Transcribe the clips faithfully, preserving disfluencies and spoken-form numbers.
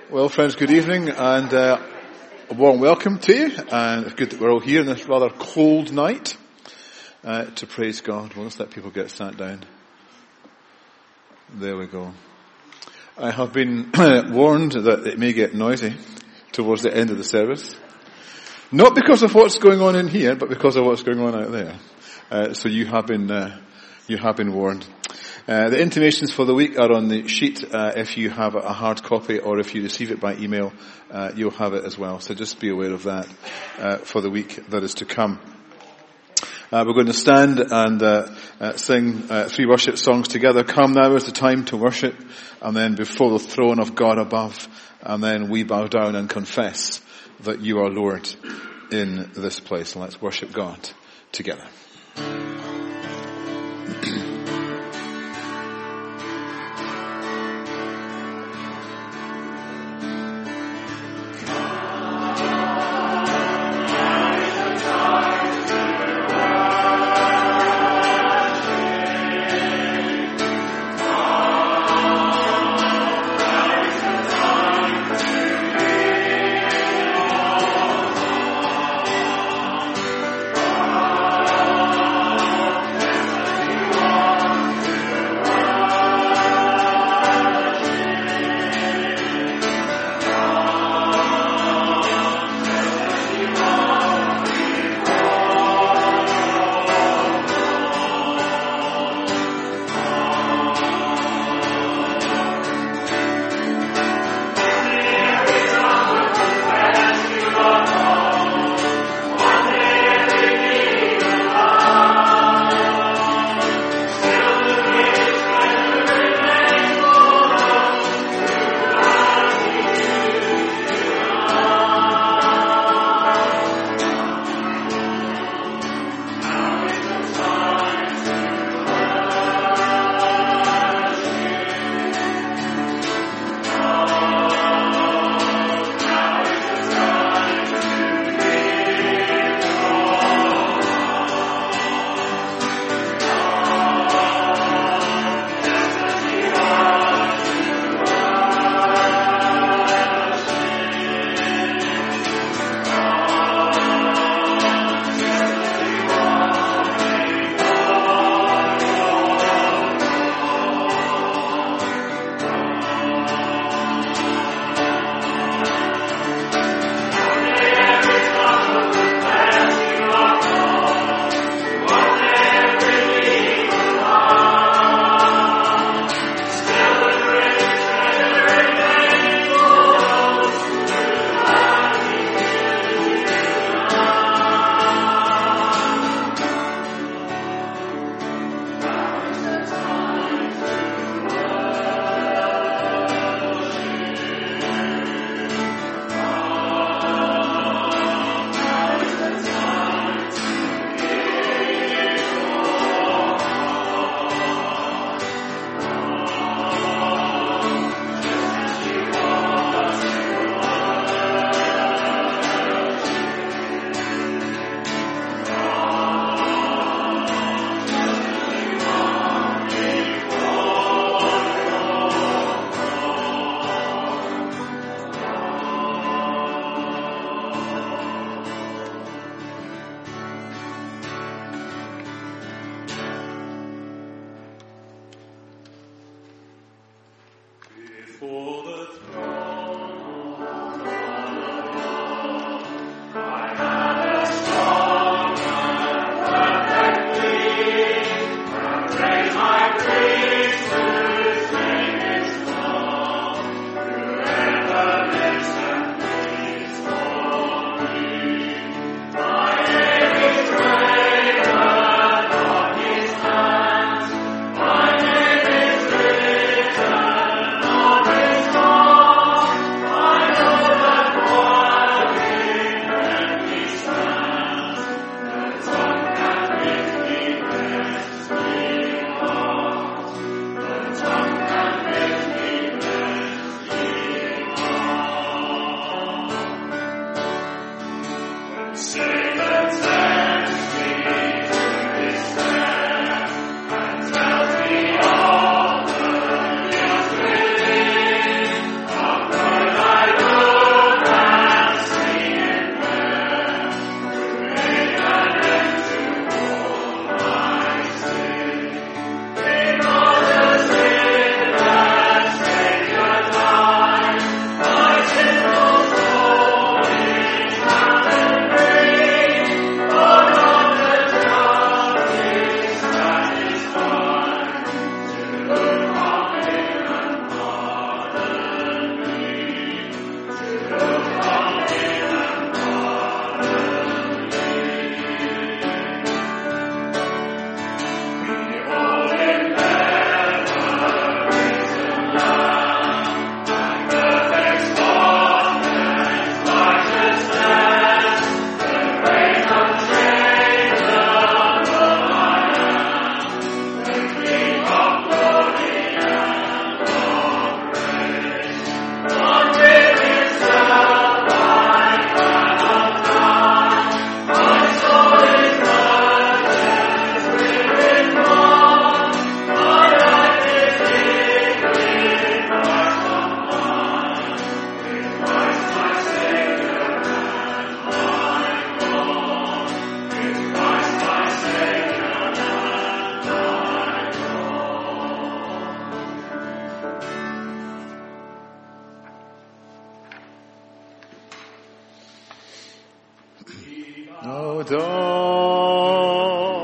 Well, friends, good evening and uh, a warm welcome to you. And it's good that we're all here on this rather cold night uh, to praise God. Well, let's let people get sat down. There we go. I have been warned that it may get noisy towards the end of the service. Not because of what's going on in here, but because of what's going on out there. Uh, so you have been, uh, you have been warned. Uh, the intimations for the week are on the sheet. Uh, if you have a hard copy or if you receive it by email, uh, you'll have it as well. So just be aware of that uh, for the week that is to come. Uh, we're going to stand and uh, uh, sing uh, three worship songs together. Come now is the time to worship, and then before the throne of God above, and then we bow down and confess that you are Lord in this place. And let's worship God together. Oh O dawn.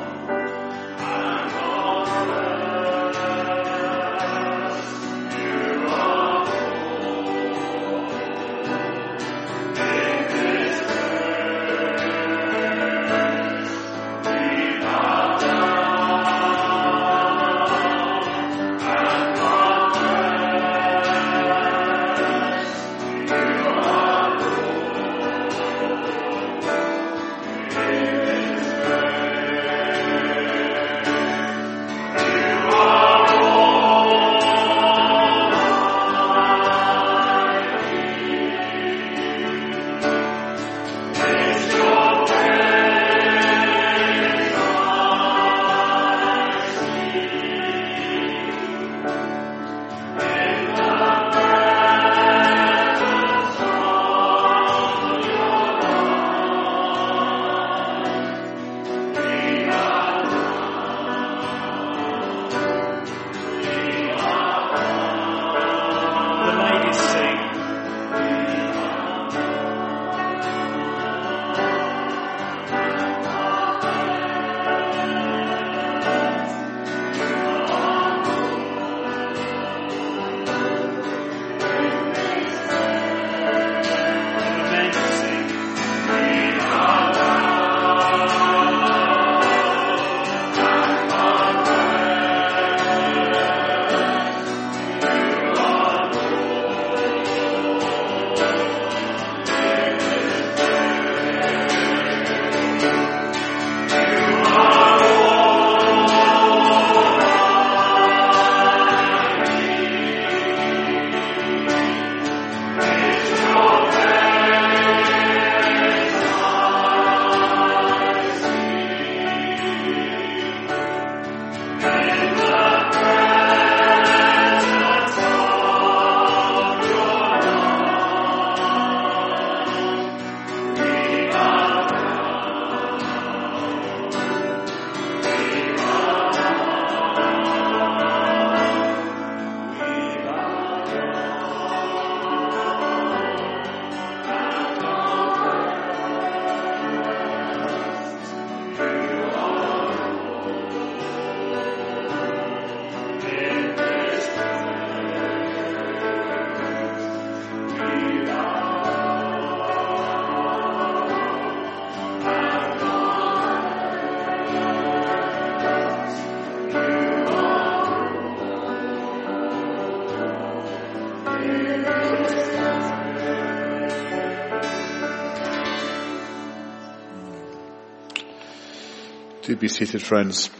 Do be seated, friends.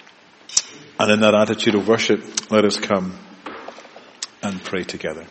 And in that attitude of worship, let us come and pray together.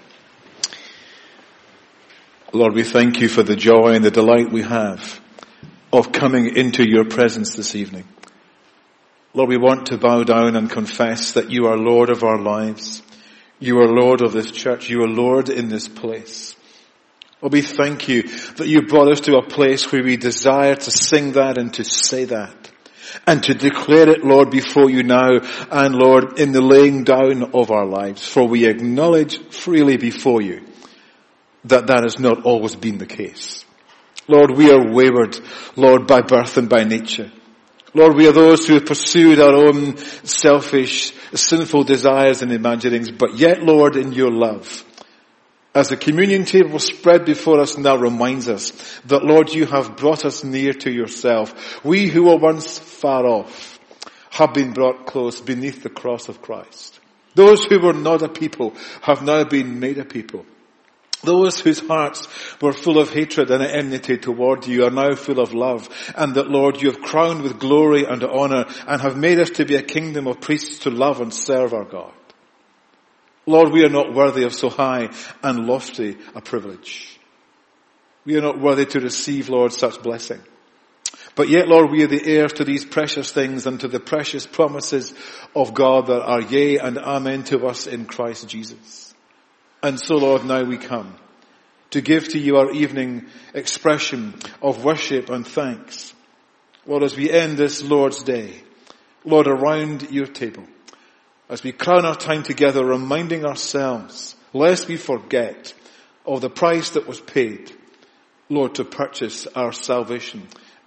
Lord, we thank you for the joy and the delight we have of coming into your presence this evening. Lord, we want to bow down and confess that you are Lord of our lives. You are Lord of this church. You are Lord in this place. Lord, we thank you that you brought us to a place where we desire to sing that and to say that. And to declare it, Lord, before you now, and Lord, in the laying down of our lives. For we acknowledge freely before you that that has not always been the case. Lord, we are wayward, Lord, by birth and by nature. Lord, we are those who have pursued our own selfish, sinful desires and imaginings, but yet, Lord, in your love, as the communion table spread before us now reminds us that, Lord, you have brought us near to yourself. We who were once far off have been brought close beneath the cross of Christ. Those who were not a people have now been made a people. Those whose hearts were full of hatred and enmity toward you are now full of love, and that, Lord, you have crowned with glory and honor and have made us to be a kingdom of priests to love and serve our God. Lord, we are not worthy of so high and lofty a privilege. We are not worthy to receive, Lord, such blessing. But yet, Lord, we are the heirs to these precious things and to the precious promises of God that are yea and amen to us in Christ Jesus. And so, Lord, now we come to give to you our evening expression of worship and thanks. Lord, as we end this Lord's Day, Lord, around your table, as we crown our time together, reminding ourselves, lest we forget, of the price that was paid, Lord, to purchase our salvation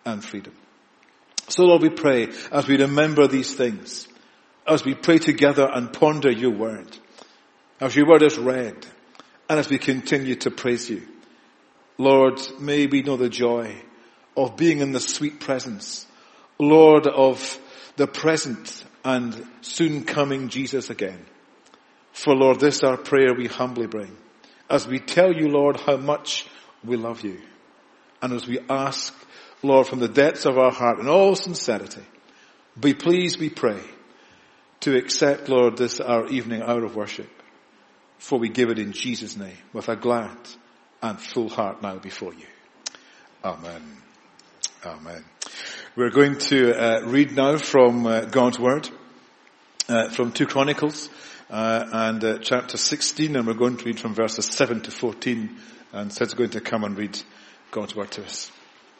and freedom. So Lord, we pray as we remember these things, as we pray together and ponder your word, as your word is read, and as we continue to praise you, Lord, may we know the joy of being in the sweet presence, Lord, of the present and soon coming Jesus again. For Lord, this our prayer we humbly bring, as we tell you, Lord, how much we love you, and as we ask, Lord, from the depths of our heart in all sincerity, be pleased, we pray, to accept, Lord, this our evening hour of worship, for we give it in Jesus' name with a glad and full heart now before you. Amen. Amen. We're going to uh, read now from uh, God's Word, uh, from two Chronicles, uh, and uh, chapter sixteen, and we're going to read from verses seven to fourteen, and Sid's going to come and read God's Word to us.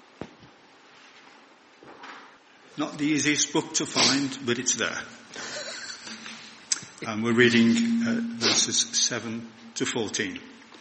Not the easiest book to find, but it's there. And we're reading uh, verses seven to fourteen.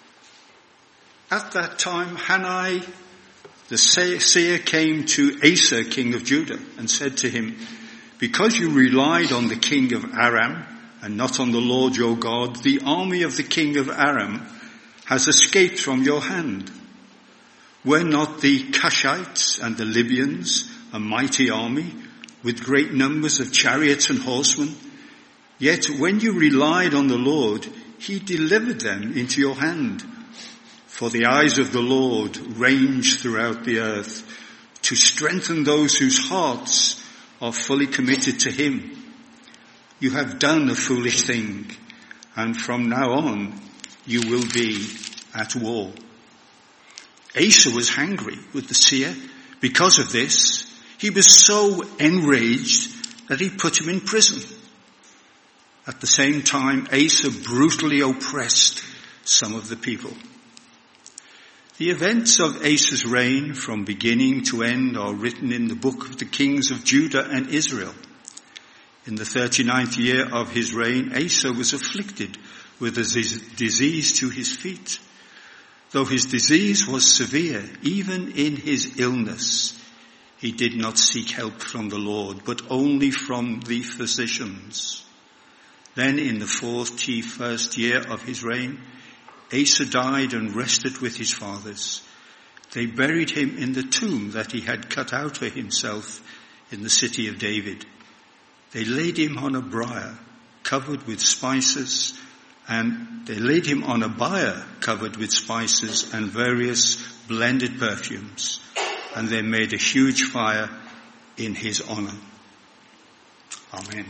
At that time, Hanai, the seer, came to Asa, king of Judah, and said to him, because you relied on the king of Aram and not on the Lord your God, the army of the king of Aram has escaped from your hand. Were not the Cushites and the Libyans a mighty army with great numbers of chariots and horsemen? Yet when you relied on the Lord, he delivered them into your hand. For the eyes of the Lord range throughout the earth to strengthen those whose hearts are fully committed to him. You have done a foolish thing, and from now on you will be at war. Asa was angry with the seer because of this. He was so enraged that he put him in prison. At the same time, Asa brutally oppressed some of the people. The events of Asa's reign from beginning to end are written in the book of the kings of Judah and Israel. In the thirty-ninth year of his reign, Asa was afflicted with a disease to his feet. Though his disease was severe, even in his illness, he did not seek help from the Lord, but only from the physicians. Then in the forty-first year of his reign, Asa died and rested with his fathers. They buried him in the tomb that he had cut out for himself in the city of David. They laid him on a bier covered with spices, and they laid him on a bier covered with spices and various blended perfumes, and they made a huge fire in his honor. Amen.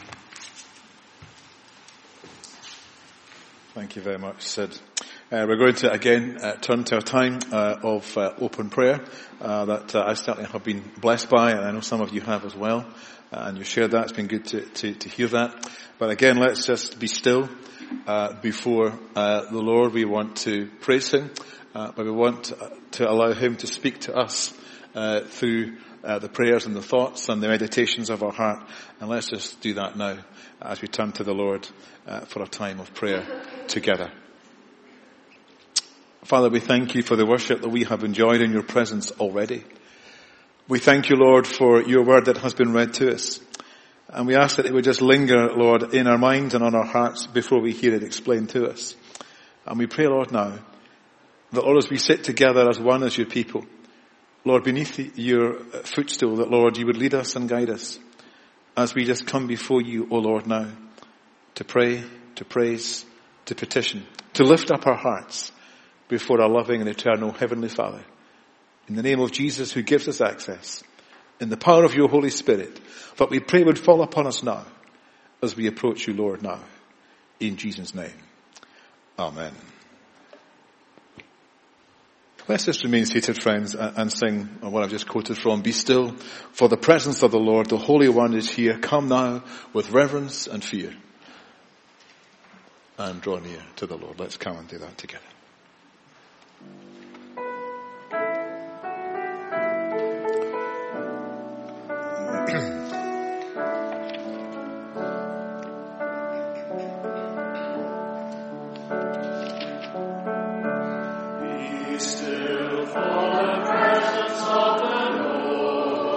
Thank you very much, Sid. Uh, we're going to again uh, turn to a time uh, of uh, open prayer uh, that uh, I certainly have been blessed by, and I know some of you have as well. Uh, and you shared that. It's been good to, to, to hear that. But again, let's just be still uh, before uh, the Lord. We want to praise Him, uh, but we want to allow Him to speak to us uh, through uh, the prayers and the thoughts and the meditations of our heart. And let's just do that now as we turn to the Lord uh, for a time of prayer together. Father, we thank you for the worship that we have enjoyed in your presence already. We thank you, Lord, for your word that has been read to us. And we ask that it would just linger, Lord, in our minds and on our hearts before we hear it explained to us. And we pray, Lord, now, that, Lord, as we sit together as one, as your people, Lord, beneath your footstool, that, Lord, you would lead us and guide us as we just come before you, O Lord, now, to pray, to praise, to petition, to lift up our hearts before our loving and eternal Heavenly Father. In the name of Jesus, who gives us access, in the power of your Holy Spirit, that we pray would fall upon us now as we approach you, Lord, now. In Jesus' name. Amen. Let's just remain seated, friends, and sing what I've just quoted from. Be still, for the presence of the Lord, the Holy One, is here. Come now with reverence and fear, and draw near to the Lord. Let's come and do that together. Be still for the presence of the Lord.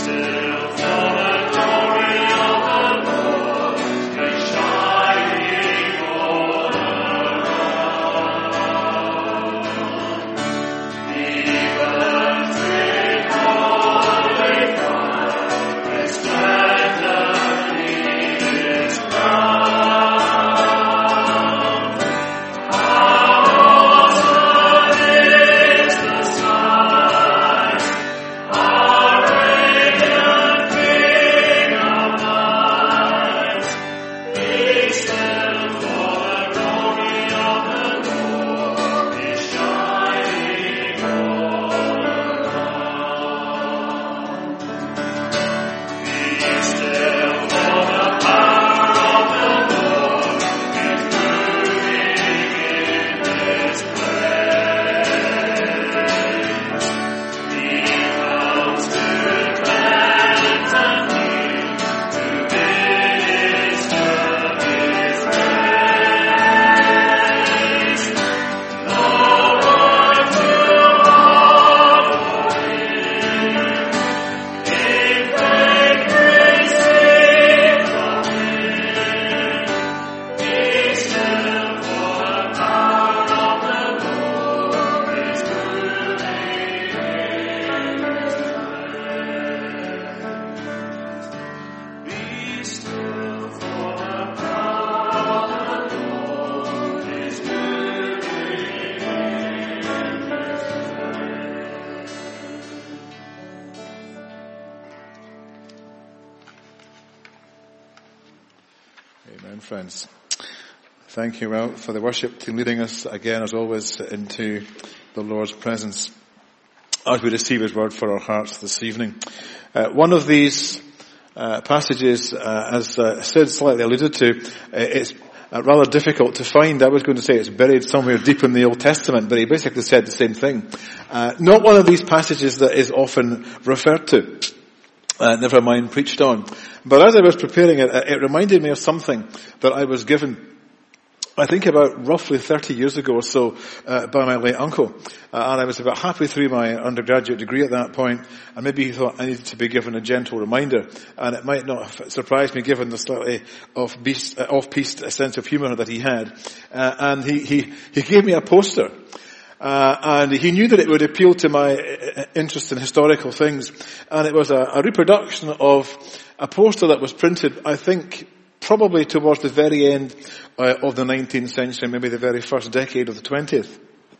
Amen, friends. Thank you, Ralph, for the worship team leading us again, as always, into the Lord's presence as we receive His word for our hearts this evening. Uh, one of these uh, passages, uh, as uh, Sid slightly alluded to, uh, it's uh, rather difficult to find. I was going to say it's buried somewhere deep in the Old Testament, but he basically said the same thing. Uh, not one of these passages that is often referred to. Uh, never mind preached on. But as I was preparing it, it reminded me of something that I was given, I think about roughly thirty years ago or so, uh, by my late uncle. Uh, and I was about halfway through my undergraduate degree at that point, and maybe he thought I needed to be given a gentle reminder. And it might not have surprised me given the slightly off-piste, uh, off-piste sense of humour that he had. Uh, and he, he, he gave me a poster. Uh, and he knew that it would appeal to my interest in historical things. And it was a, a reproduction of a poster that was printed, I think, probably towards the very end uh, of the nineteenth century, maybe the very first decade of the twentieth.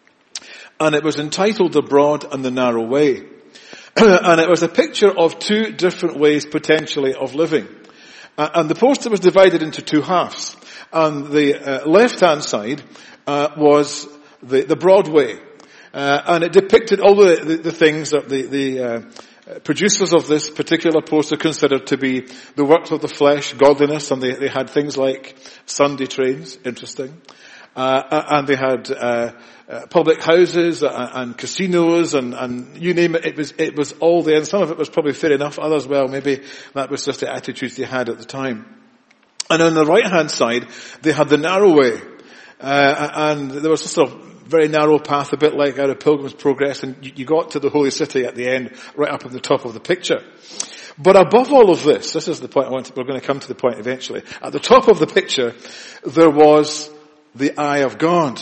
And it was entitled The Broad and the Narrow Way. And it was a picture of two different ways, potentially, of living. Uh, and the poster was divided into two halves. And the uh, left-hand side uh, was the, the broad way. Uh, and it depicted all the, the, the things that the, the uh, producers of this particular poster considered to be the works of the flesh, godliness, and they, they had things like Sunday trains, interesting. Uh, and they had uh, uh, public houses and, and casinos and, and you name it, it was it was all there. And some of it was probably fair enough. Others, well, maybe that was just the attitudes they had at the time. And on the right-hand side, they had the narrow way. Uh, and there was a sort of very narrow path, a bit like out of Pilgrim's Progress, and you, you got to the Holy City at the end, right up at the top of the picture. But above all of this, this is the point I want to, we're going to come to the point eventually. At the top of the picture, there was the eye of God.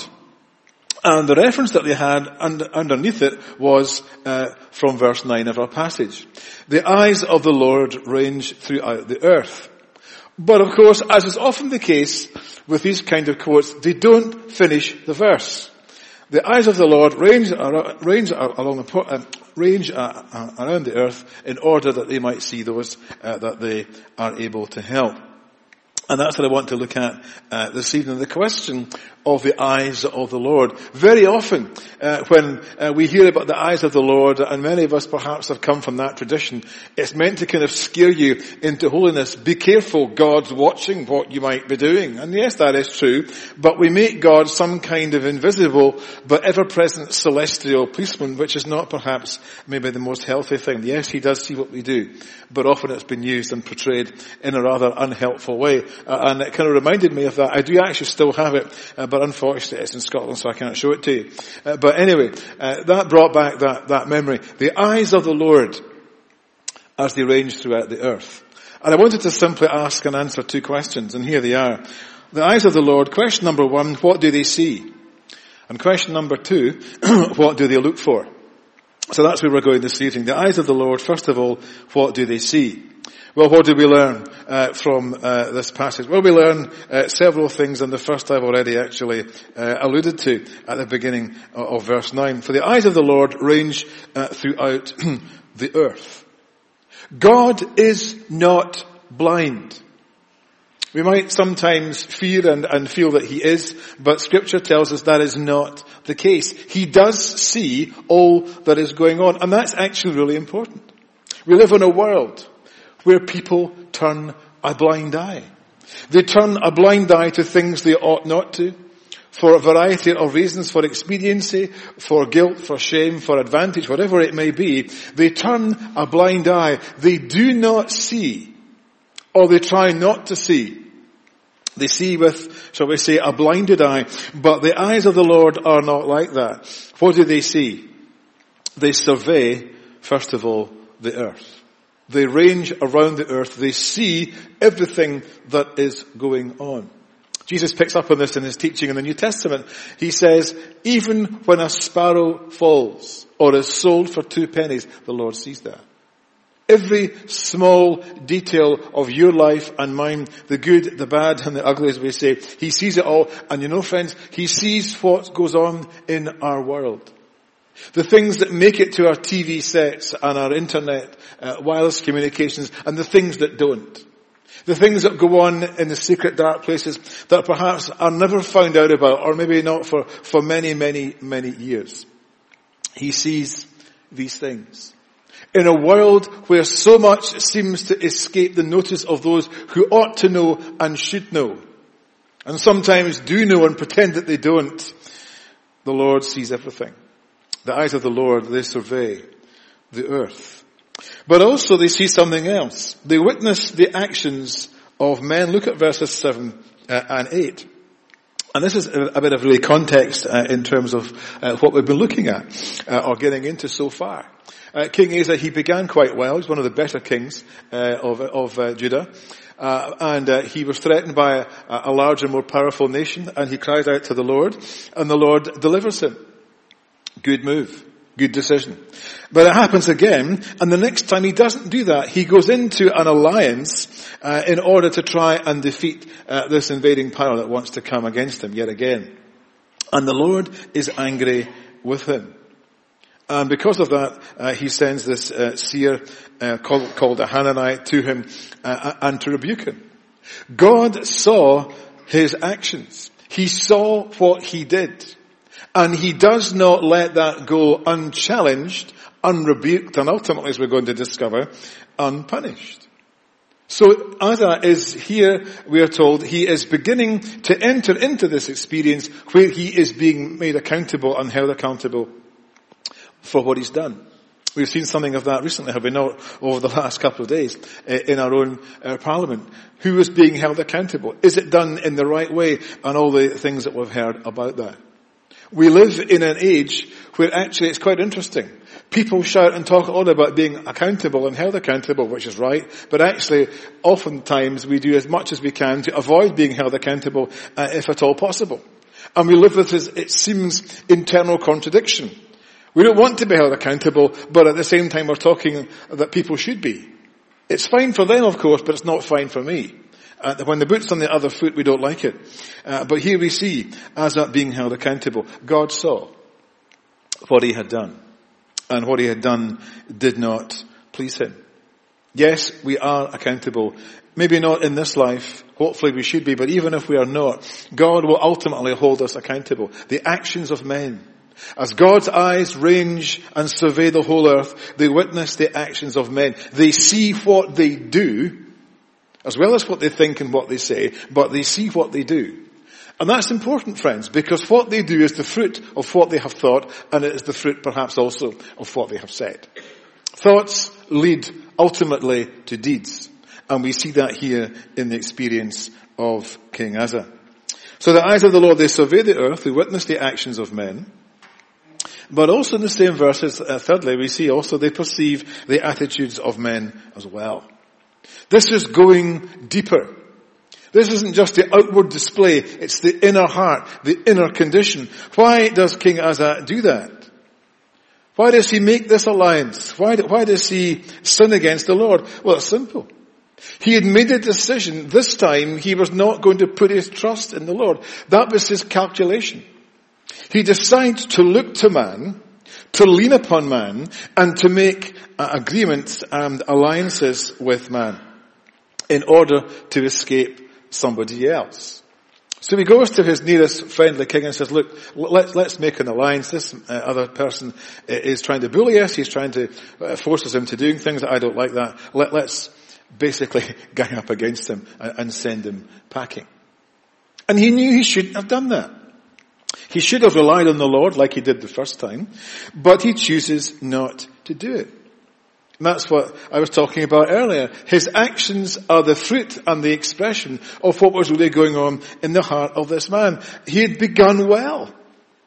And the reference that they had under, underneath it was uh, from verse nine of our passage. The eyes of the Lord range throughout the earth. But of course, as is often the case with these kind of quotes, they don't finish the verse. The eyes of the Lord range, range along the uh, range uh, uh, around the earth in order that they might see those uh, that they are able to help. And that's what I want to look at uh, this evening, the question of the eyes of the Lord. Very often, uh, when uh, we hear about the eyes of the Lord, and many of us perhaps have come from that tradition, it's meant to kind of scare you into holiness. Be careful, God's watching what you might be doing. And yes, that is true, but we make God some kind of invisible but ever-present celestial policeman, which is not perhaps maybe the most healthy thing. Yes, he does see what we do, but often it's been used and portrayed in a rather unhelpful way. Uh, and it kind of reminded me of that. I do actually still have it, uh, but unfortunately it's in Scotland, so I can't show it to you. Uh, but anyway, uh, that brought back that, that memory. The eyes of the Lord as they range throughout the earth. And I wanted to simply ask and answer two questions, and here they are. The eyes of the Lord, question number one, what do they see? And question number two, what do they look for? So that's where we're going this evening. The eyes of the Lord, first of all, what do they see? Well, what do we learn uh, from uh, this passage? Well, we learn uh, several things, and the first I've already actually uh, alluded to at the beginning of, of verse nine. For the eyes of the Lord range uh, throughout the earth. God is not blind. We might sometimes fear and, and feel that he is, but Scripture tells us that is not the case. He does see all that is going on, and that's actually really important. We live in a world where people turn a blind eye. They turn a blind eye to things they ought not to, for a variety of reasons, for expediency, for guilt, for shame, for advantage, whatever it may be. They turn a blind eye. They do not see, or they try not to see. They see with, shall we say, a blinded eye. But the eyes of the Lord are not like that. What do they see? They survey, first of all, the earth. They range around the earth. They see everything that is going on. Jesus picks up on this in his teaching in the New Testament. He says, even when a sparrow falls or is sold for two pennies, the Lord sees that. Every small detail of your life and mine, the good, the bad, and the ugly, as we say, he sees it all. And you know, friends, he sees what goes on in our world. The things that make it to our T V sets and our internet, uh, wireless communications, and the things that don't. The things that go on in the secret dark places that perhaps are never found out about, or maybe not for, for many, many, many years. He sees these things. In a world where so much seems to escape the notice of those who ought to know and should know, and sometimes do know and pretend that they don't, the Lord sees everything. The eyes of the Lord, they survey the earth. But also they see something else. They witness the actions of men. Look at verses seven uh, and eight. And this is a, a bit of really context uh, in terms of uh, what we've been looking at uh, or getting into so far. Uh, King Asa, he began quite well. He's one of the better kings uh, of, of uh, Judah. Uh, and uh, he was threatened by a, a larger, more powerful nation, and he cries out to the Lord, and the Lord delivers him. Good move. Good decision. But it happens again, and the next time he doesn't do that, he goes into an alliance uh, in order to try and defeat uh, this invading power that wants to come against him yet again. And the Lord is angry with him. And because of that, uh, he sends this uh, seer uh, called, called a Hanani to him uh, and to rebuke him. God saw his actions. He saw what he did. And he does not let that go unchallenged, unrebuked, and ultimately, as we're going to discover, unpunished. So Asa is here, we are told, he is beginning to enter into this experience where he is being made accountable and held accountable for what he's done. We've seen something of that recently, have we not, over the last couple of days in our own uh, parliament. Who is being held accountable? Is it done in the right way? And all the things that we've heard about that. We live in an age where actually it's quite interesting. People shout and talk a lot about being accountable and held accountable, which is right, but actually oftentimes we do as much as we can to avoid being held accountable uh, if at all possible. And we live with this, it seems, internal contradiction. We don't want to be held accountable, but at the same time we're talking that people should be. It's fine for them, of course, but it's not fine for me. Uh, when the boot's on the other foot, we don't like it. Uh, but here we see Asa being held accountable. God saw what he had done. And what he had done did not please him. Yes, we are accountable. Maybe not in this life. Hopefully we should be. But even if we are not, God will ultimately hold us accountable. The actions of men. As God's eyes range and survey the whole earth, they witness the actions of men. They see what they do, as well as what they think and what they say, but they see what they do. And that's important, friends, because what they do is the fruit of what they have thought, and it is the fruit perhaps also of what they have said. Thoughts lead ultimately to deeds. And we see that here in the experience of King Asa. So the eyes of the Lord, they survey the earth, they witness the actions of men. But also in the same verses, uh, thirdly, we see also they perceive the attitudes of men as well. This is going deeper. This isn't just the outward display, it's the inner heart, the inner condition. Why does King Asa do that? Why does he make this alliance? Why, why does he sin against the Lord? Well, it's simple. He had made a decision. This time he was not going to put his trust in the Lord. That was his calculation. He decides to look to man, to lean upon man, and to make uh, agreements and alliances with man in order to escape somebody else. So he goes to his nearest friendly king and says, look, let's, let's make an alliance. This uh, other person is trying to bully us. He's trying to uh, force us into doing things that I don't like that. Let, let's basically gang up against him and, and send him packing. And he knew he shouldn't have done that. He should have relied on the Lord like he did the first time, but he chooses not to do it. And that's what I was talking about earlier. His actions are the fruit and the expression of what was really going on in the heart of this man. He had begun well,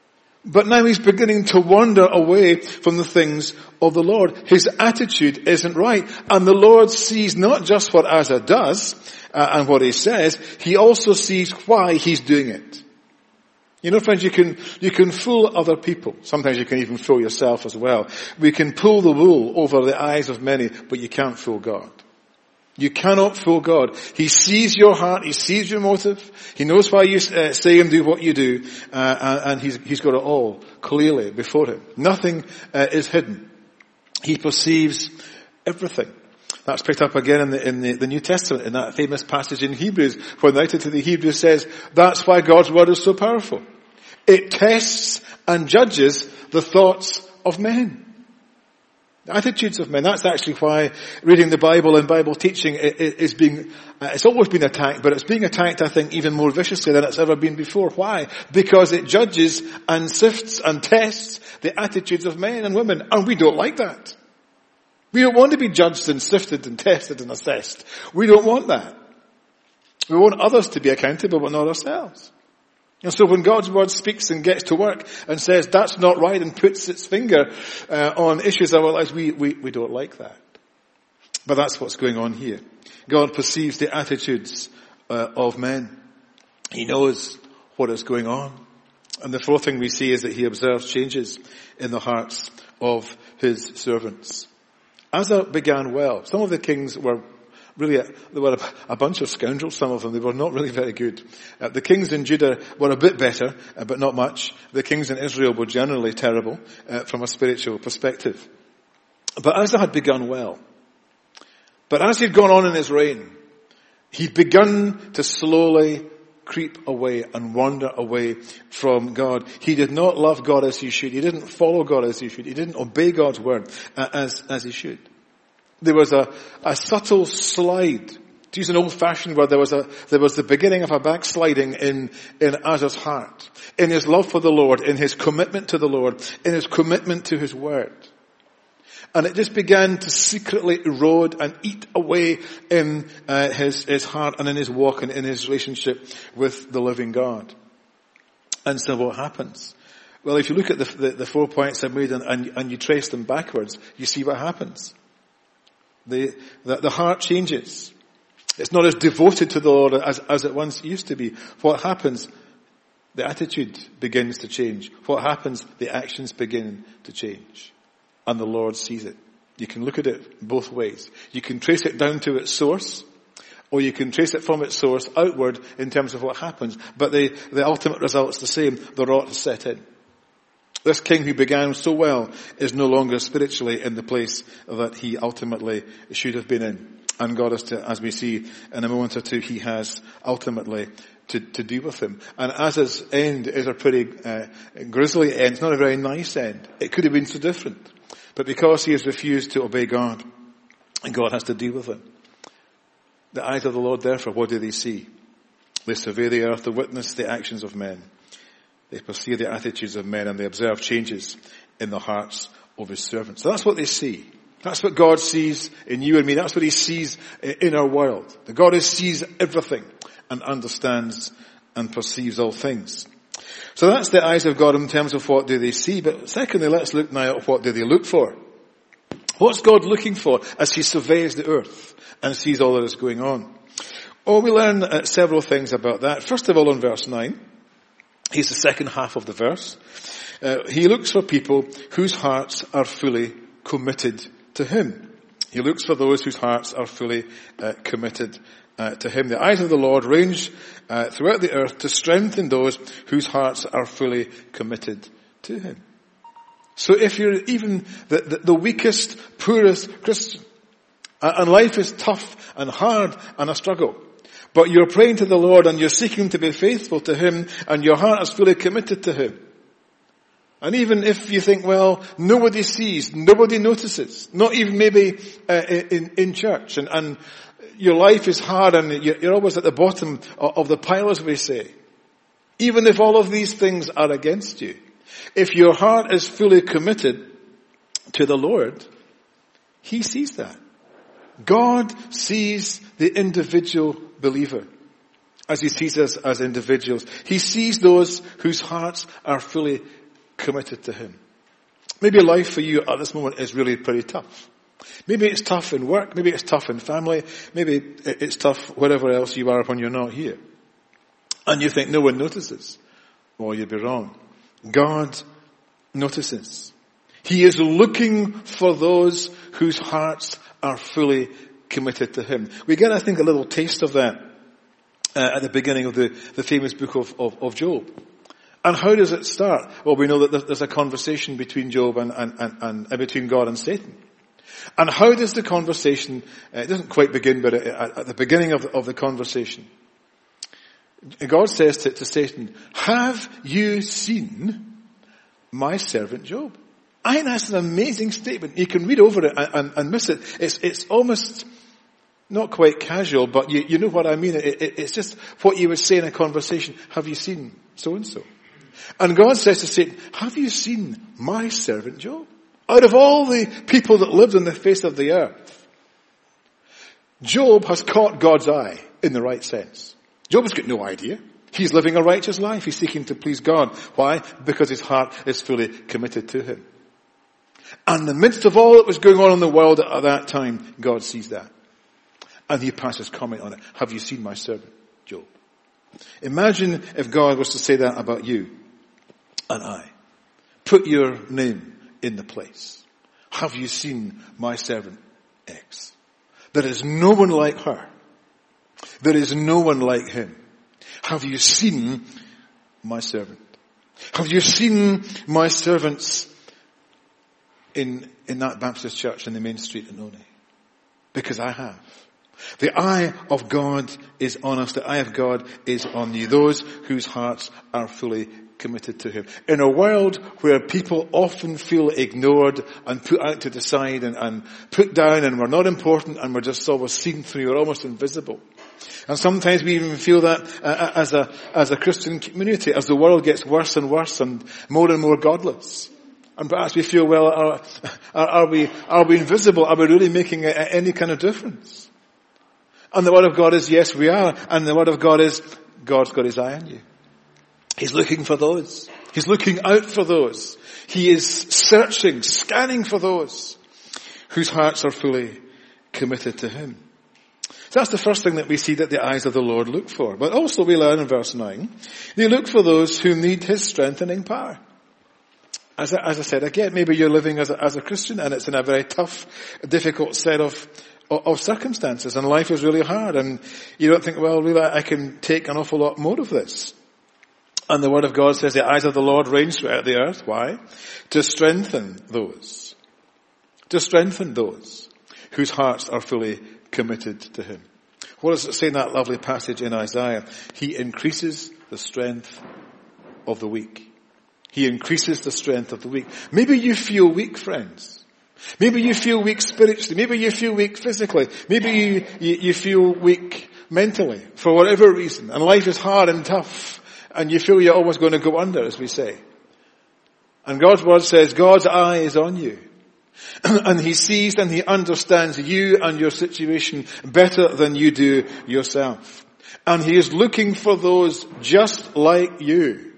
but now he's beginning to wander away from the things of the Lord. His attitude isn't right. And the Lord sees not just what Asa does uh, and what he says, he also sees why he's doing it. You know, friends, you can, you can fool other people. Sometimes you can even fool yourself as well. We can pull the wool over the eyes of many, but you can't fool God. You cannot fool God. He sees your heart. He sees your motive. He knows why you uh, say and do what you do. Uh, and he's, he's got it all clearly before him. Nothing uh, is hidden. He perceives everything. That's picked up again in the, in the, the New Testament, in that famous passage in Hebrews, where the writer to the Hebrews says, that's why God's word is so powerful. It tests and judges the thoughts of men. The attitudes of men. That's actually why reading the Bible and Bible teaching is being, uh, it's always been attacked, but it's being attacked, I think, even more viciously than it's ever been before. Why? Because it judges and sifts and tests the attitudes of men and women, and we don't like that. We don't want to be judged and sifted and tested and assessed. We don't want that. We want others to be accountable, but not ourselves. And so when God's word speaks and gets to work and says that's not right and puts its finger uh, on issues of our lives, we, we, we don't like that. But that's what's going on here. God perceives the attitudes uh, of men. He knows what is going on. And the fourth thing we see is that he observes changes in the hearts of his servants. Asa began well. Some of the kings were really, a, they were a, a bunch of scoundrels, some of them. They were not really very good. Uh, the kings in Judah were a bit better, uh, but not much. The kings in Israel were generally terrible uh, from a spiritual perspective. But Asa had begun well. But as he'd gone on in his reign, he'd begun to slowly creep away and wander away from God. He did not love God as he should. He didn't follow God as he should. He didn't obey God's word as, as he should. There was a, a subtle slide. To use an old-fashioned word, there was a, there was the beginning of a backsliding in, in Asa's heart, in his love for the Lord, in his commitment to the Lord, in his commitment to his word. And it just began to secretly erode and eat away in uh, his, his heart and in his walk and in his relationship with the living God. And so what happens? Well, if you look at the, the, the four points I made and, and, and you trace them backwards, you see what happens. The, the, the heart changes. It's not as devoted to the Lord as, as it once used to be. What happens? The attitude begins to change. What happens? The actions begin to change. And the Lord sees it. You can look at it both ways. You can trace it down to its source, or you can trace it from its source outward in terms of what happens. But the, the ultimate result's the same. The rot has set in. This king who began so well is no longer spiritually in the place that he ultimately should have been in. And God, is to, as we see in a moment or two, he has ultimately to, to deal with him. And Asa's end is a pretty uh, grisly end. It's not a very nice end. It could have been so different. But because he has refused to obey God, and God has to deal with him. The eyes of the Lord, therefore, what do they see? They survey the earth, they witness the actions of men. They perceive the attitudes of men, and they observe changes in the hearts of his servants. So that's what they see. That's what God sees in you and me. That's what he sees in our world. The God who sees everything and understands and perceives all things. So that's the eyes of God in terms of what do they see. But secondly, let's look now at what do they look for. What's God looking for as he surveys the earth and sees all that is going on? Oh, we learn uh, several things about that. First of all, in verse nine, here's the second half of the verse. Uh, he looks for people whose hearts are fully committed to him. He looks for those whose hearts are fully uh, committed uh, to him. The eyes of the Lord range uh, throughout the earth to strengthen those whose hearts are fully committed to him. So if you're even the, the, the weakest, poorest Christian, uh, and life is tough and hard and a struggle, but you're praying to the Lord and you're seeking to be faithful to him and your heart is fully committed to him. And even if you think, well, nobody sees, nobody notices, not even maybe uh, in, in church, and, and your life is hard and you're, you're always at the bottom of, of the pile, as we say. Even if all of these things are against you, if your heart is fully committed to the Lord, he sees that. God sees the individual believer as he sees us as individuals. He sees those whose hearts are fully committed to him. Maybe life for you at this moment is really pretty tough. Maybe it's tough in work. Maybe it's tough in family. Maybe it's tough wherever else you are when you're not here. And you think no one notices. Well, you'd be wrong. God notices. He is looking for those whose hearts are fully committed to him. We get, I think, a little taste of that uh, at the beginning of the, the famous book of, of, of Job. And how does it start? Well, we know that there's a conversation between Job and, and, and, and uh, between God and Satan. And how does the conversation, uh, it doesn't quite begin, but at, at the beginning of, of the conversation, God says to, to Satan, have you seen my servant Job? I think that's an amazing statement. You can read over it and, and, and miss it. It's, it's almost not quite casual, but you, you know what I mean. It, it, it's just what you would say in a conversation. Have you seen so-and-so? And God says to Satan, have you seen my servant Job? Out of all the people that lived on the face of the earth, Job has caught God's eye in the right sense. Job has got no idea. He's living a righteous life. He's seeking to please God. Why? Because his heart is fully committed to him. And in the midst of all that was going on in the world at that time, God sees that. And he passes comment on it. Have you seen my servant Job? Imagine if God was to say that about you and I. Put your name in the place. Have you seen my servant X? There is no one like her. There is no one like him. Have you seen my servant? Have you seen my servants in, in that Baptist church in the main street in Oney? Because I have. The eye of God is on us. The eye of God is on you. Those whose hearts are fully committed to him. In a world where people often feel ignored and put out to the side and, and put down and we're not important and we're just always seen through, we're almost invisible. And sometimes we even feel that uh, as a as a Christian community, as the world gets worse and worse and more and more godless. And perhaps we feel, well, are, are, are we are we invisible? Are we really making a, a, any kind of difference? And the word of God is, yes, we are. And the word of God is, God's got his eye on you. He's looking for those. He's looking out for those. He is searching, scanning for those whose hearts are fully committed to him. So that's the first thing that we see that the eyes of the Lord look for. But also we learn in verse nine, they look for those who need his strengthening power. As I, as I said, again, maybe you're living as a, as a Christian and it's in a very tough, difficult set of, of, of circumstances and life is really hard and you don't think, well, really, I can take an awful lot more of this. And the word of God says the eyes of the Lord range throughout the earth. Why? To strengthen those. To strengthen those whose hearts are fully committed to him. What does it say in that lovely passage in Isaiah? He increases the strength of the weak. He increases the strength of the weak. Maybe you feel weak, friends. Maybe you feel weak spiritually. Maybe you feel weak physically. Maybe you, you, you feel weak mentally for whatever reason. And life is hard and tough. And you feel you're almost going to go under, as we say. And God's word says God's eye is on you. And he sees and he understands you and your situation better than you do yourself. And he is looking for those just like you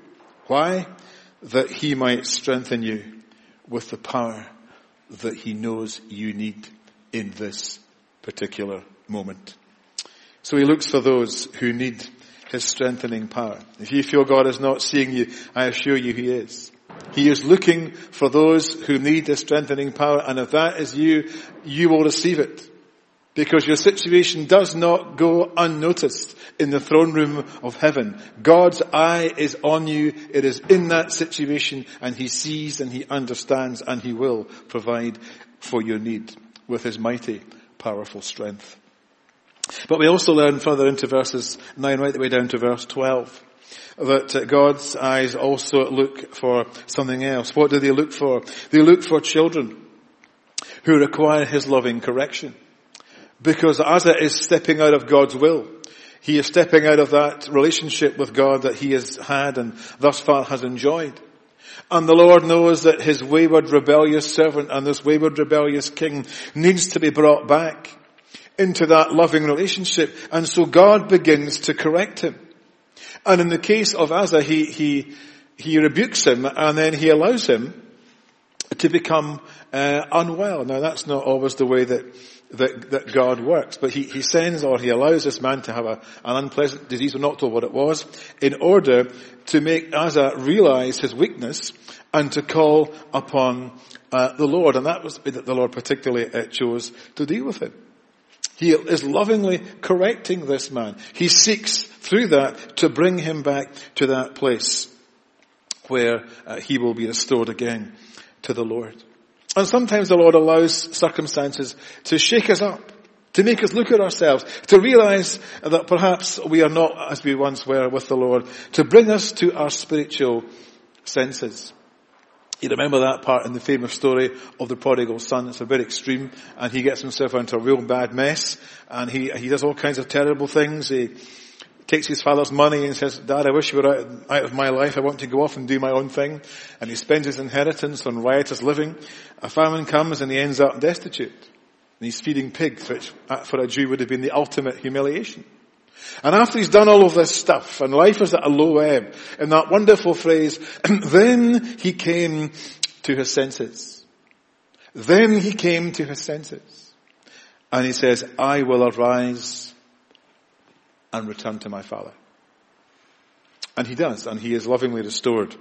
Why? That he might strengthen you with the power that he knows you need in this particular moment. So he looks for those who need his strengthening power. If you feel God is not seeing you, I assure you he is. He is looking for those who need his strengthening power, and if that is you, you will receive it. Because your situation does not go unnoticed in the throne room of heaven. God's eye is on you. It is in that situation, and he sees and he understands and he will provide for your need with his mighty, powerful strength. But we also learn further into verses nine right the way down to verse twelve that God's eyes also look for something else. What do they look for? They look for children who require his loving correction. Because Asa is stepping out of God's will. He is stepping out of that relationship with God that he has had and thus far has enjoyed. And the Lord knows that his wayward, rebellious servant and this wayward, rebellious king needs to be brought back into that loving relationship. And so God begins to correct him. And in the case of Asa, he, he, he rebukes him and then he allows him to become uh, unwell. Now that's not always the way that That, that God works. But he, he sends or he allows this man to have a, an unpleasant disease, we're not told what it was, in order to make Asa realize his weakness and to call upon uh, the Lord. And that was the way that the Lord particularly uh, chose to deal with him. He is lovingly correcting this man. He seeks through that to bring him back to that place where uh, he will be restored again to the Lord. And sometimes the Lord allows circumstances to shake us up, to make us look at ourselves, to realize that perhaps we are not as we once were with the Lord, to bring us to our spiritual senses. You remember that part in the famous story of the prodigal son. It's a bit extreme, and he gets himself into a real bad mess, and he, he does all kinds of terrible things. He takes his father's money and says, Dad, I wish you were out, out of my life. I want to go off and do my own thing. And he spends his inheritance on riotous living. A famine comes and he ends up destitute. And he's feeding pigs, which for a Jew would have been the ultimate humiliation. And after he's done all of this stuff and life is at a low ebb, in that wonderful phrase, then he came to his senses. Then he came to his senses. And he says, I will arise and return to my father. And he does, and he is lovingly restored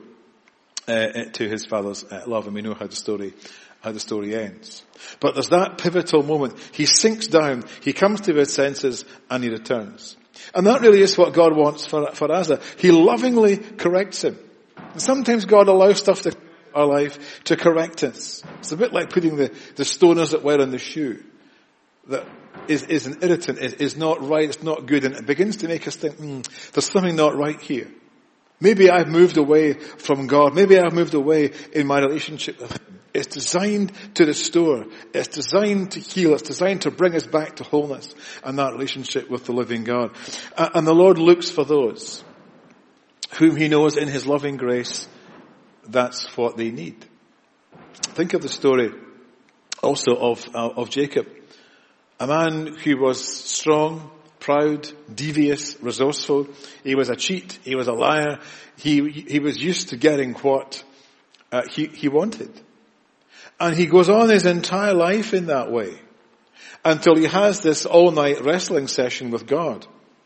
uh, to his father's uh, love, and we know how the story how the story ends. But there's that pivotal moment. He sinks down, he comes to his senses, and he returns. And that really is what God wants for, for Asa. He lovingly corrects him. And sometimes God allows stuff to our life to correct us. It's a bit like putting the, the stoners that were in the shoe. That is, is an irritant, is, is not right, it's not good, and it begins to make us think, hmm, there's something not right here. Maybe I've moved away from God. Maybe I've moved away in my relationship with him. It's designed to restore. It's designed to heal. It's designed to bring us back to wholeness and that relationship with the living God. And the Lord looks for those whom he knows in his loving grace, that's what they need. Think of the story also of, uh, of Jacob. A man who was strong, proud, devious, resourceful. He was a cheat. He was a liar. He, he was used to getting what uh, he, he wanted. And he goes on his entire life in that way until he has this all-night wrestling session with God.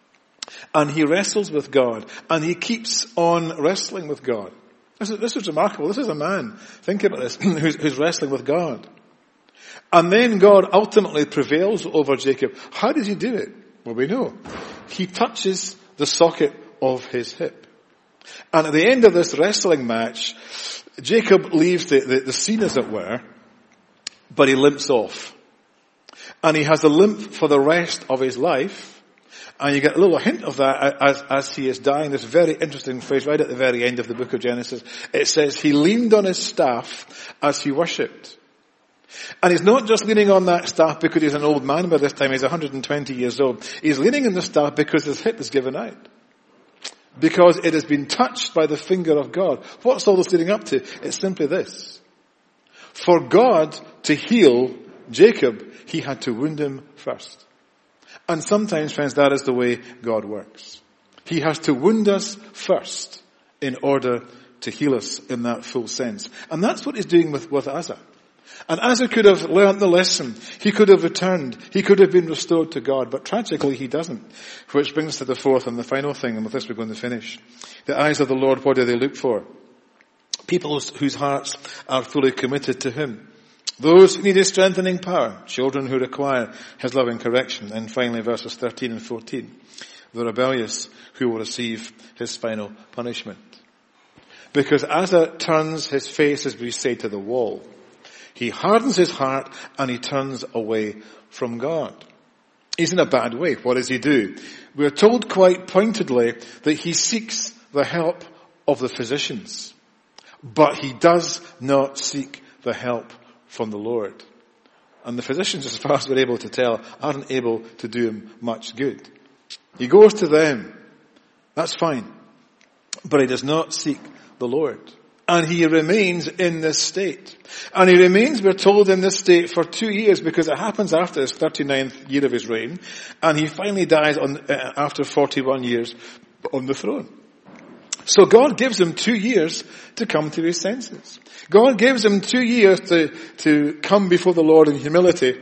And he wrestles with God. And he keeps on wrestling with God. This is, this is remarkable. This is a man, think about this, who's, who's wrestling with God. And then God ultimately prevails over Jacob. How does he do it? Well, we know. He touches the socket of his hip. And at the end of this wrestling match, Jacob leaves the, the, the scene, as it were, but he limps off. And he has a limp for the rest of his life. And you get a little hint of that as, as he is dying. This very interesting phrase right at the very end of the book of Genesis. It says, he leaned on his staff as he worshipped. And he's not just leaning on that staff because he's an old man by this time. He's one hundred twenty years old. He's leaning on the staff because his hip is given out. Because it has been touched by the finger of God. What's all this leading up to? It's simply this. For God to heal Jacob, he had to wound him first. And sometimes, friends, that is the way God works. He has to wound us first in order to heal us in that full sense. And that's what he's doing with, with Uzzah. And Uzzah could have learnt the lesson. He could have returned. He could have been restored to God. But tragically he doesn't. Which brings us to the fourth and the final thing, and with this we're going to finish. The eyes of the Lord, what do they look for? People whose hearts are fully committed to him. Those who need his strengthening power. Children who require his loving correction. And finally verses thirteen and fourteen. The rebellious who will receive his final punishment. Because Uzzah turns his face, as we say, to the wall. He hardens his heart and he turns away from God. He's in a bad way. What does he do? We're told quite pointedly that he seeks the help of the physicians. But he does not seek the help from the Lord. And the physicians, as far as we're able to tell, aren't able to do him much good. He goes to them. That's fine. But he does not seek the Lord. And he remains in this state. And he remains, we're told, in this state for two years because it happens after his thirty-ninth year of his reign. And he finally dies on, uh, after forty-one years on the throne. So God gives him two years to come to his senses. God gives him two years to, to come before the Lord in humility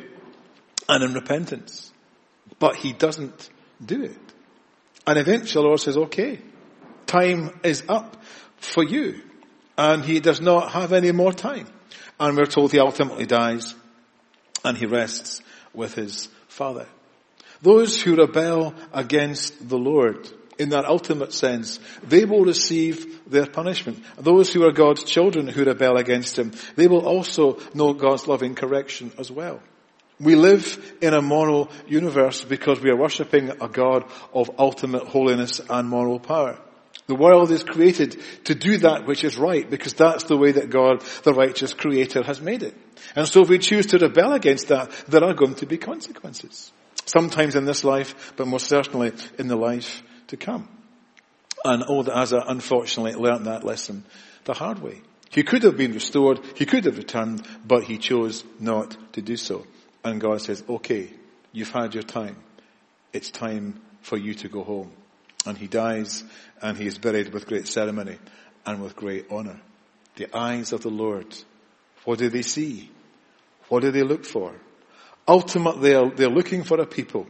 and in repentance. But he doesn't do it. And eventually the Lord says, okay, time is up for you. And he does not have any more time. And we're told he ultimately dies and he rests with his Father. Those who rebel against the Lord, in that ultimate sense, they will receive their punishment. Those who are God's children who rebel against him, they will also know God's loving correction as well. We live in a moral universe because we are worshipping a God of ultimate holiness and moral power. The world is created to do that which is right because that's the way that God, the righteous creator, has made it. And so if we choose to rebel against that, there are going to be consequences. Sometimes in this life, but most certainly in the life to come. And old Uzzah unfortunately learnt that lesson the hard way. He could have been restored, he could have returned, but he chose not to do so. And God says, okay, you've had your time. It's time for you to go home. And he dies and he is buried with great ceremony and with great honor. The eyes of the Lord, what do they see? What do they look for? Ultimately, they're, they're looking for a people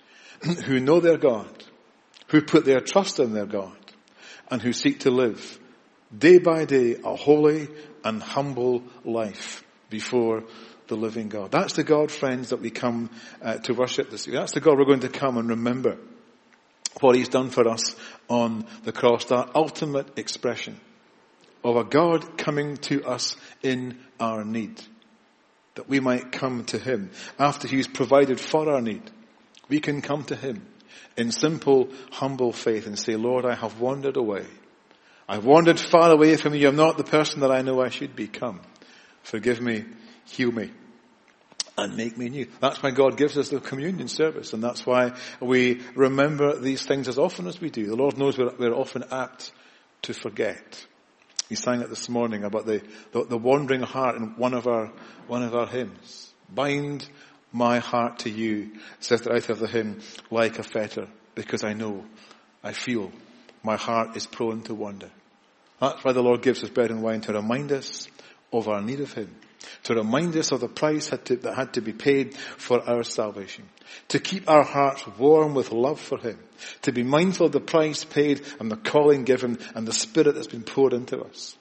who know their God, who put their trust in their God, and who seek to live day by day a holy and humble life before the living God. That's the God, friends, that we come uh, to worship this year. That's the God we're going to come and remember what he's done for us on the cross, that ultimate expression of a God coming to us in our need, that we might come to him after he's provided for our need. We can come to him in simple, humble faith and say, Lord, I have wandered away. I've wandered far away from you. I'm not the person that I know I should be. Come, forgive me, heal me, and make me new. That's why God gives us the communion service, and that's why we remember these things as often as we do. The Lord knows we're, we're often apt to forget. We sang it this morning about the, the, the wandering heart in one of our one of our hymns. Bind my heart to you, says the writer of the hymn, like a fetter, because I know, I feel, my heart is prone to wander. That's why the Lord gives us bread and wine, to remind us of our need of him, to remind us of the price had to, that had to be paid for our salvation, to keep our hearts warm with love for him, to be mindful of the price paid and the calling given and the spirit that's been poured into us,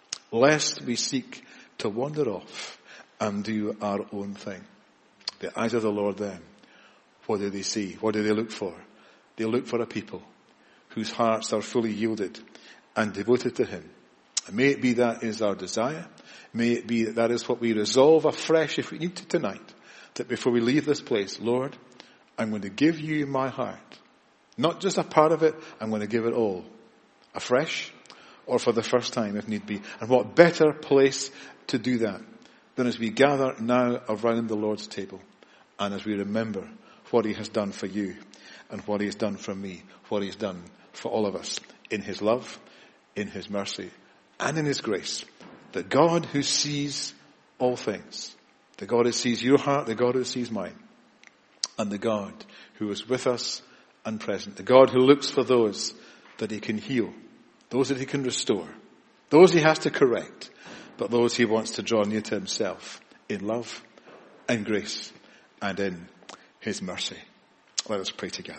lest we seek to wander off and do our own thing. The eyes of the Lord then, what do they see? What do they look for? They look for a people whose hearts are fully yielded and devoted to him. And may it be that is our desire. May it be that that is what we resolve afresh if we need to tonight. That before we leave this place, Lord, I'm going to give you my heart. Not just a part of it, I'm going to give it all. Afresh or for the first time if need be. And what better place to do that than as we gather now around the Lord's table and as we remember what he has done for you and what he has done for me, what he has done for all of us in his love, in his mercy, and in his grace. The God who sees all things, the God who sees your heart, the God who sees mine, and the God who is with us and present, the God who looks for those that he can heal, those that he can restore, those he has to correct, but those he wants to draw near to himself in love and grace and in his mercy. Let us pray together.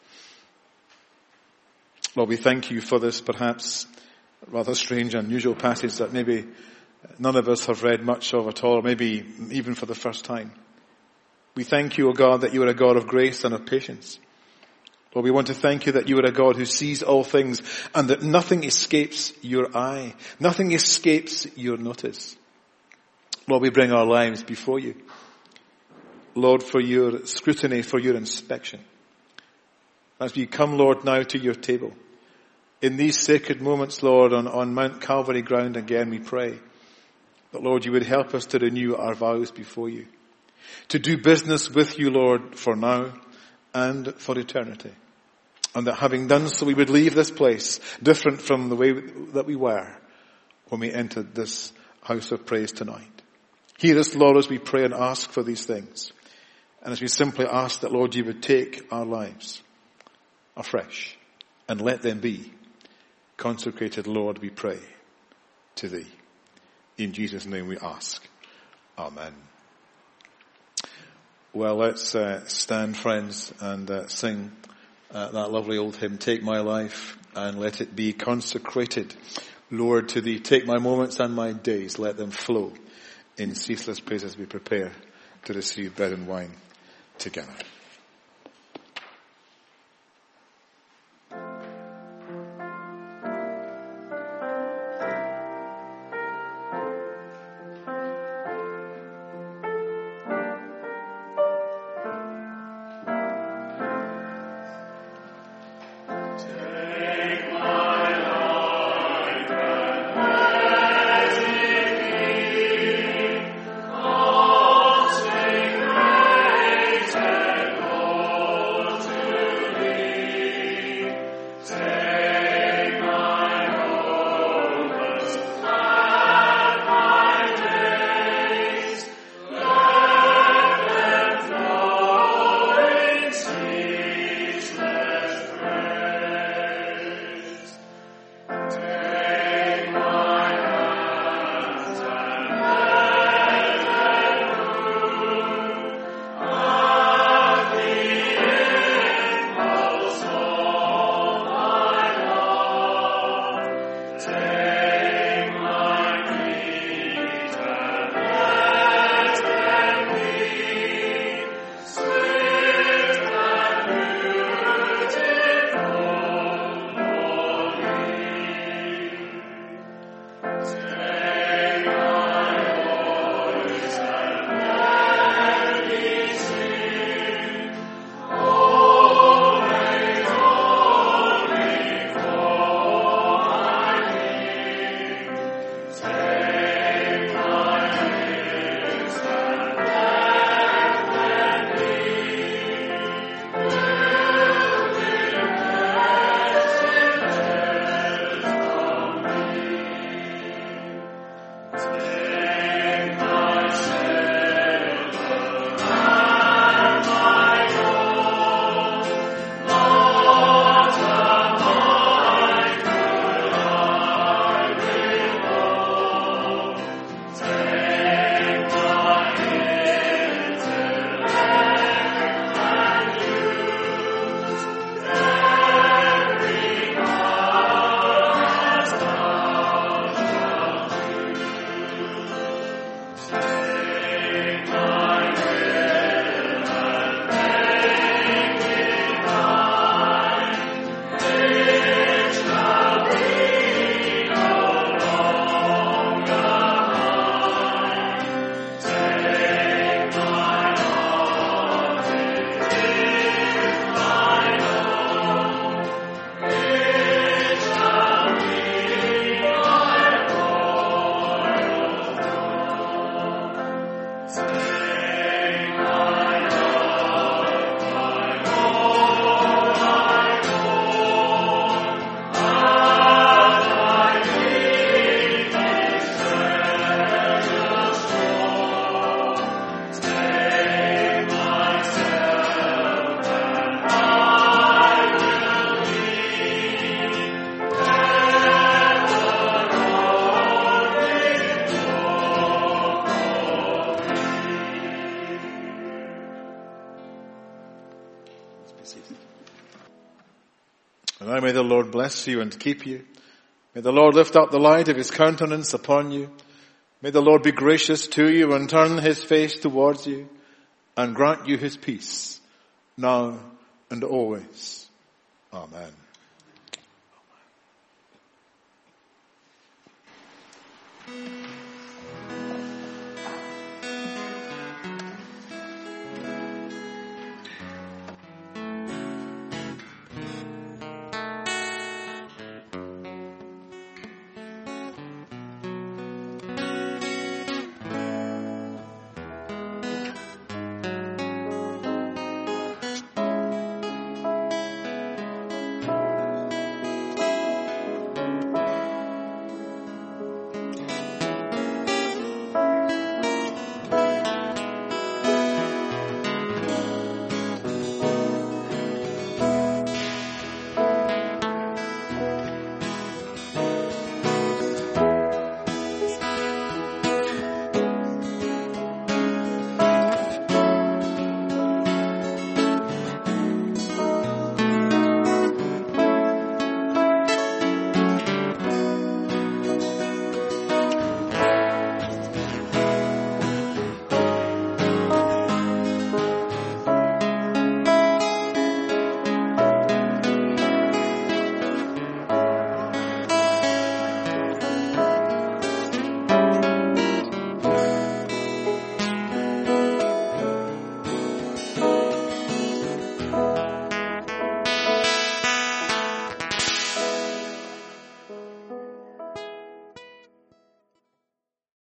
Lord, we thank you for this perhaps rather strange, unusual passage that maybe none of us have read much of at all, or maybe even for the first time. We thank you, O God, that you are a God of grace and of patience. Lord, we want to thank you that you are a God who sees all things and that nothing escapes your eye. Nothing escapes your notice. Lord, we bring our lives before you. Lord, for your scrutiny, for your inspection. As we come, Lord, now to your table. In these sacred moments, Lord, on, on Mount Calvary ground again, we pray that, Lord, you would help us to renew our vows before you. To do business with you, Lord, for now and for eternity. And that having done so, we would leave this place different from the way that we were when we entered this house of praise tonight. Hear us, Lord, as we pray and ask for these things. And as we simply ask that, Lord, you would take our lives afresh and let them be consecrated, Lord, we pray, to thee. In Jesus' name we ask. Amen. Well, let's uh, stand, friends, and uh, sing uh, that lovely old hymn, Take My Life and Let It Be Consecrated, Lord, to thee. Take my moments and my days, let them flow in ceaseless praise as we prepare to receive bread and wine together. Consecrated be seated. And now may the Lord bless you and keep you. May the Lord lift up the light of his countenance upon you. May the Lord be gracious to you and turn his face towards you and grant you his peace now and always. Amen. Amen.